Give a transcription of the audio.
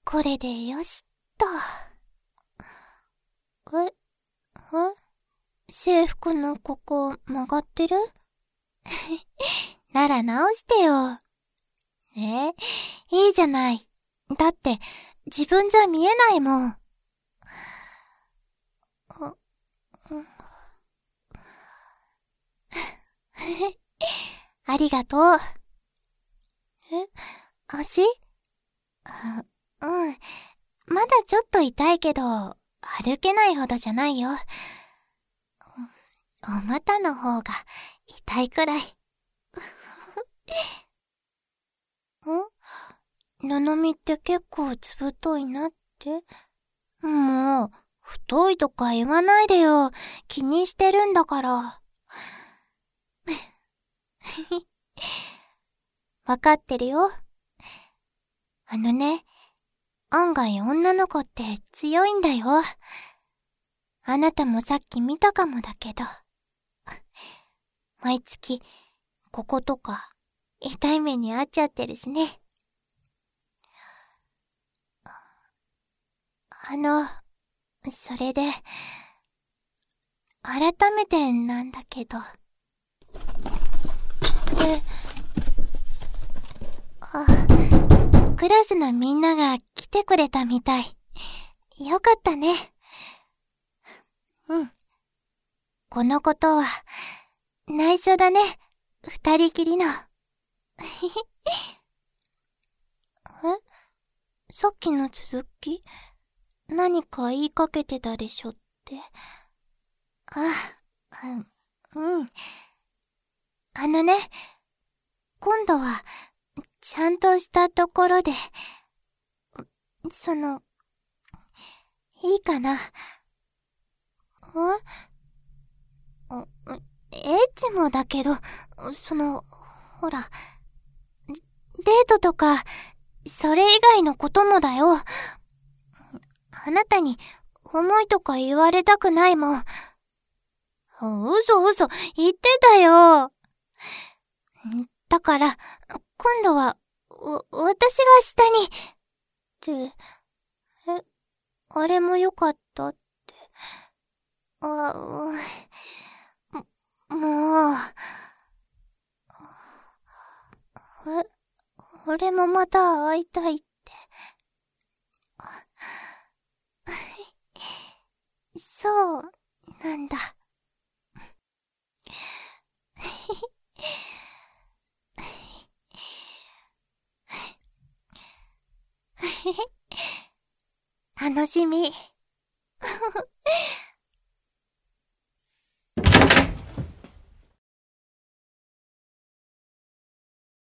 これでよしっと。制服のここ曲がってる？なら直してよ。いいじゃない。だって自分じゃ見えないもん。ありがとう。足？うん。まだちょっと痛いけど、歩けないほどじゃないよ。お股の方が痛いくらい。ななみって結構ずぶといなって。もう、太いとか言わないでよ。気にしてるんだから。わかってるよ。案外女の子って強いんだよ。あなたもさっき見たかもだけど。毎月、こことか、痛い目に遭っちゃってるしね。それで、改めてなんだけど。クラスのみんなが来てくれたみたい。よかったね。うん。このことは、内緒だね。二人きりの。さっきの続き？何か言いかけてたでしょって。うん。今度は、ちゃんとしたところで、いいかな。エッチもだけど、ほら、デートとか、それ以外のこともだよ。あなたに、重いとか言われたくないもん。嘘、言ってたよ。だから、今度は、私が下に、って、あれもよかったって。もう、俺もまた会いたいって。そう、なんだ。楽しみ。